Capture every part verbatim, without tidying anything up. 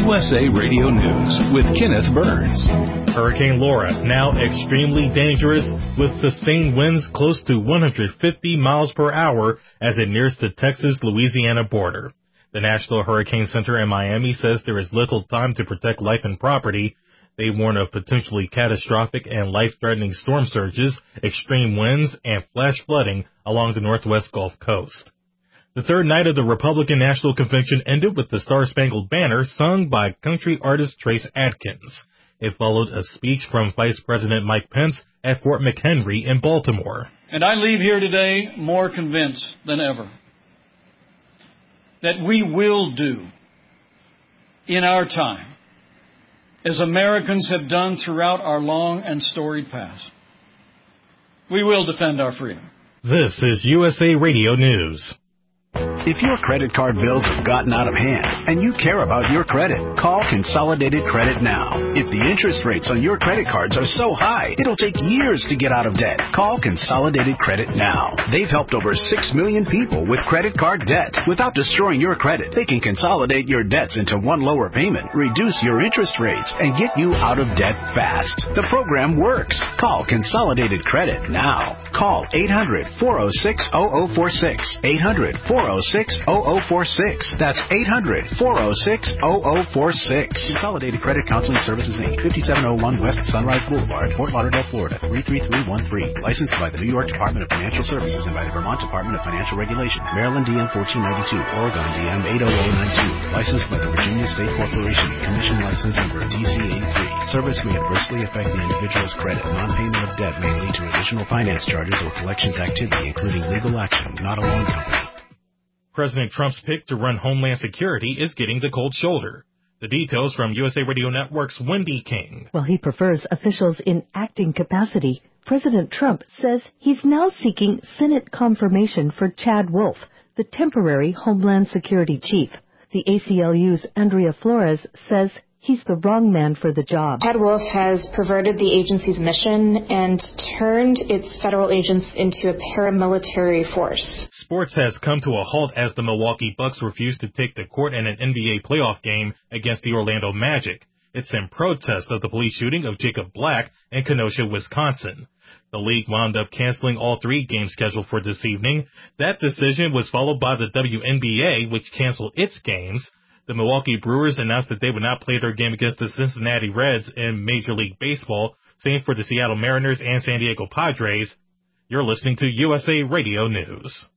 U S A Radio News with Kenneth Burns. Hurricane Laura, now extremely dangerous with sustained winds close to one hundred fifty miles per hour as it nears the Texas-Louisiana border. The National Hurricane Center in Miami says there is little time to protect life and property. They warn of potentially catastrophic and life-threatening storm surges, extreme winds, and flash flooding along the northwest Gulf Coast. The third night of the Republican National Convention ended with the Star-Spangled Banner sung by country artist Trace Adkins. It followed a speech from Vice President Mike Pence at Fort McHenry in Baltimore. And I leave here today more convinced than ever that we will do in our time, as Americans have done throughout our long and storied past. We will defend our freedom. This is U S A Radio News. If your credit card bills have gotten out of hand and you care about your credit, call Consolidated Credit now. If the interest rates on your credit cards are so high, it'll take years to get out of debt. Call Consolidated Credit now. They've helped over six million people with credit card debt. Without destroying your credit, they can consolidate your debts into one lower payment, reduce your interest rates, and get you out of debt fast. The program works. Call Consolidated Credit now. Call eight hundred, four oh six, oh oh four six. eight hundred, four oh six, oh oh four six. That's eight hundred, four oh six, oh oh four six. Consolidated Credit Counseling Services, Incorporated, fifty-seven oh one West Sunrise Boulevard, Fort Lauderdale, Florida, three three three one three. Licensed by the New York Department of Financial Services and by the Vermont Department of Financial Regulation. Maryland D M fourteen ninety-two, Oregon D M eight oh oh nine two. Licensed by the Virginia State Corporation. Commission license number D C eighty-three. Service may adversely affect the individual's credit. Non-payment of debt may lead to additional finance charges or collections activity, including legal action. Not a loan company. President Trump's pick to run Homeland Security is getting the cold shoulder. The details from U S A Radio Network's Wendy King. While he prefers officials in acting capacity, President Trump says he's now seeking Senate confirmation for Chad Wolf, the temporary Homeland Security chief. The A C L U's Andrea Flores says he's the wrong man for the job. Chad Wolf has perverted the agency's mission and turned its federal agents into a paramilitary force. Sports has come to a halt as the Milwaukee Bucks refuse to take the court in an N B A playoff game against the Orlando Magic. It's in protest of the police shooting of Jacob Black in Kenosha, Wisconsin. The league wound up canceling all three games scheduled for this evening. That decision was followed by the W N B A, which canceled its games. The Milwaukee Brewers announced that they would not play their game against the Cincinnati Reds in Major League Baseball, same for the Seattle Mariners and San Diego Padres. You're listening to U S A Radio News.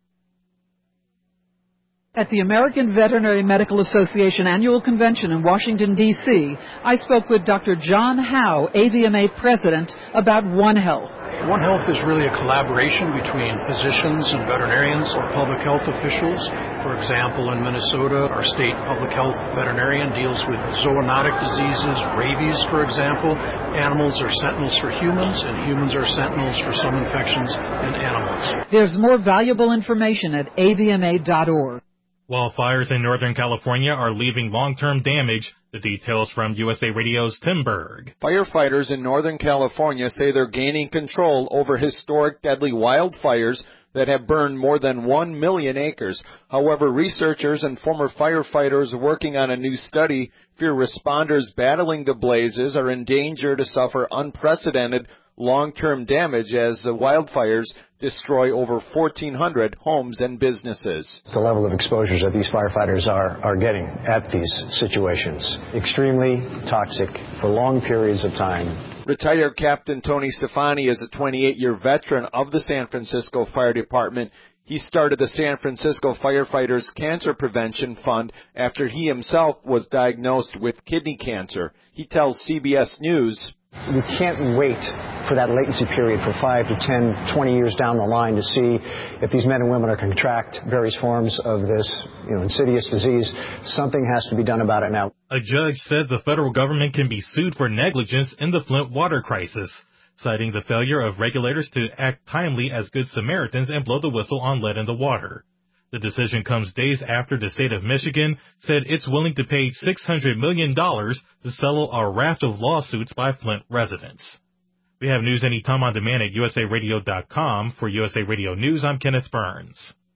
At the American Veterinary Medical Association Annual Convention in Washington, D C, I spoke with Doctor John Howe, A V M A President, about One Health. One Health is really a collaboration between physicians and veterinarians or public health officials. For example, in Minnesota, our state public health veterinarian deals with zoonotic diseases, rabies, for example. Animals are sentinels for humans, and humans are sentinels for some infections in animals. There's more valuable information at A V M A dot org. Wildfires in Northern California are leaving long-term damage. The details from U S A Radio's Tim Berg. Firefighters in Northern California say they're gaining control over historic deadly wildfires that have burned more than one million acres. However, researchers and former firefighters working on a new study fear responders battling the blazes are in danger to suffer unprecedented long-term damage as the wildfires destroy over fourteen hundred homes and businesses. The level of exposures that these firefighters are, are getting at these situations, extremely toxic for long periods of time. Retired Captain Tony Stefani is a twenty-eight-year veteran of the San Francisco Fire Department. He started the San Francisco Firefighters Cancer Prevention Fund after he himself was diagnosed with kidney cancer. He tells C B S News, "We can't wait for that latency period for five to ten, twenty years down the line to see if these men and women are going to contract various forms of this, you know, insidious disease. Something has to be done about it now." A judge said the federal government can be sued for negligence in the Flint water crisis, citing the failure of regulators to act timely as good Samaritans and blow the whistle on lead in the water. The decision comes days after the state of Michigan said it's willing to pay six hundred million dollars to settle a raft of lawsuits by Flint residents. We have news anytime on demand at U S A radio dot com. For U S A Radio News, I'm Kenneth Burns.